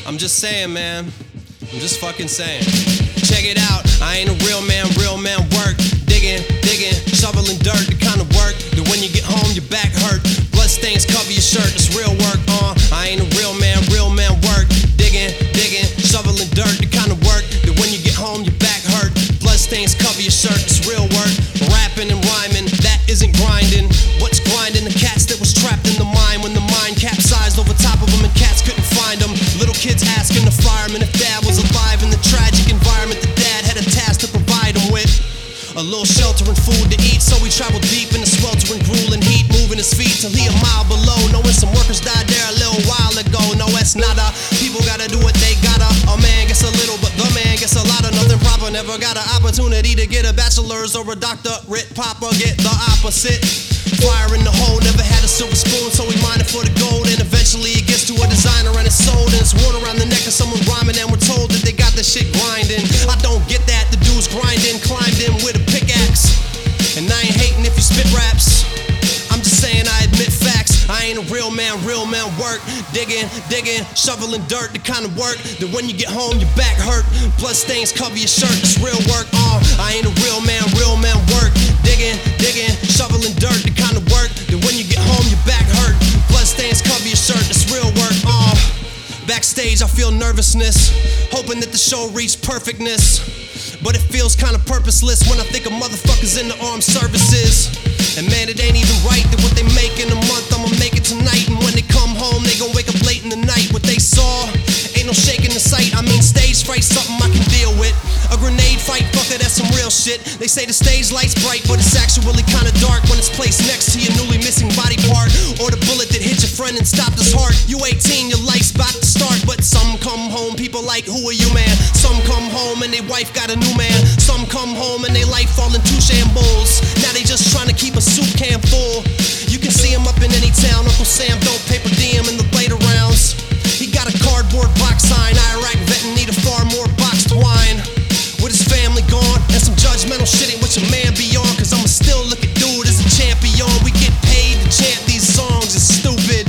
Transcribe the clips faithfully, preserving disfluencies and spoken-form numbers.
I'm just saying, man. I'm just fucking saying. Check it out, I ain't a real man, real man work. Digging, digging, shoveling dirt, the kind of work that when you get home your back hurt. Blood stains cover your shirt, it's real work, uh I ain't a real man, real man work. Digging, digging, shoveling dirt, the kind of work that when you get home your back hurt. Blood stains cover your shirt, it's real work. Rapping and rhyming, that isn't grinding. What's grinding? The cats that was trapped in the mine when the mine capsized over top of them and cats couldn't find them. Little kids asking the fireman if dad was alive in the tragic environment that dad had a task to provide them with. A little shelter and food to eat, so he traveled deep in the sweltering, grueling heat, moving his feet till he a mile below, knowing some workers died there a little while ago. No, it's nada. People gotta do what they gotta. A man gets a little, but the man gets a lot of nothing proper. Never got an opportunity to get a bachelor's or a doctorate. Papa get the opposite. Fire in the hole, never had a silver spoon, so he mined it for the gold. And eventually it gets to a designer and it's sold, and it's worn around the neck of someone rhyming, and we're told that they got this shit grinding. I don't get that. The dude's grinding, climbed in with a pickaxe. And I ain't hating if you spit raps. I'm just saying I admit facts. I ain't a real man, real man work. Digging, digging, shoveling dirt, the kind of work that when you get home your back hurt. Blood stains cover your shirt, it's real work. Uh, I ain't a real man, real man work. Digging, digging, shoveling dirt, the kind of work that when you get home your back hurt. Blood stains cover your shirt, it's real work. Uh, backstage I feel nervousness, hoping that the show reached perfectness. But it feels kinda purposeless when I think of motherfuckers in the armed services. And man, it ain't even right that what they make in a month I'ma make it tonight. And when they come home they gon' wake up late in the night. What they saw ain't no shaking the sight. I mean stage fright, something I can deal with. A grenade fight, fuck it, that's some real shit. They say the stage light's bright, but it's actually kinda dark when it's placed next to your newly missing body part, or the bullet that hit your friend and stopped his heart. You eighteen, your life's about to start, but some come home, people like, who are you, man? Some come home and they wife got a new man. Some come home and they life fall into shambles. Now they just trying to keep a soup can full. You can see him up in any town. Uncle Sam don't paper diem in the later rounds. He got a cardboard box sign. Iraq vet and need a far more boxed wine. With his family gone and some judgmental shit ain't what your man be on. Cause I'ma still look at dude as a champion. We get paid to chant these songs, it's stupid.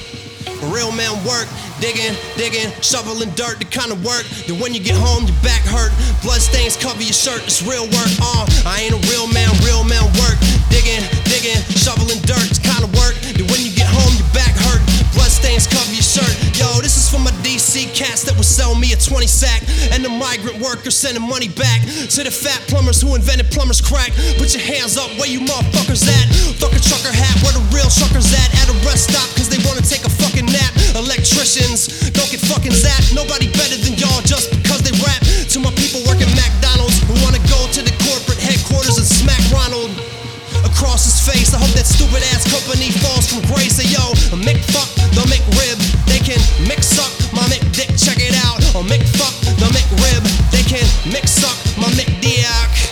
Real man work, digging, digging, shoveling dirt, the kind of work that when you get home your back hurt. Blood stains cover your shirt, it's real work. Uh, I ain't a real man, real man work. Digging, digging, shoveling dirt, it's kind of work that when you get home your back hurt. Blood stains cover your shirt. Yo, this is for my D C cats that would sell me a twenty sack, and the migrant workers sending money back to the fat plumbers who invented plumber's crack. Put your hands up where you motherfuckers at. Fuck a trucker hat, where the real truckers at? At a rest stop cause they wanna take a fucking nap. Electricians don't get fucking zapped. Nobody better than y'all just because they rap. To my people working McDonald's who wanna go to the corporate headquarters and smack Ronald across his face. I hope that stupid ass company falls from grace. Say yo, a Mick fuck, the Mick rib. They can mix up my Mick dick, check it out. A Mick fuck, the Mick rib. They can mix up my Mick dick.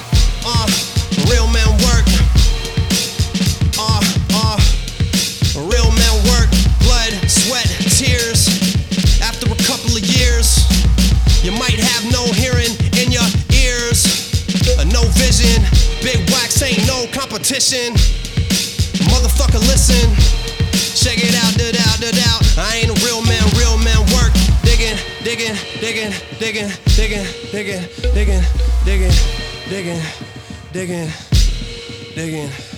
Uh, real man work. Uh, uh, real man work. Blood, sweat, tears. After a couple of years, you might have no hearing in your ears, uh, no vision. Big wax ain't no competition. Motherfucker, listen. Check it out, da out, da out. I ain't a real man, real man work. Digging, digging, digging, digging, digging, digging, digging, digging, digging, digging, digging.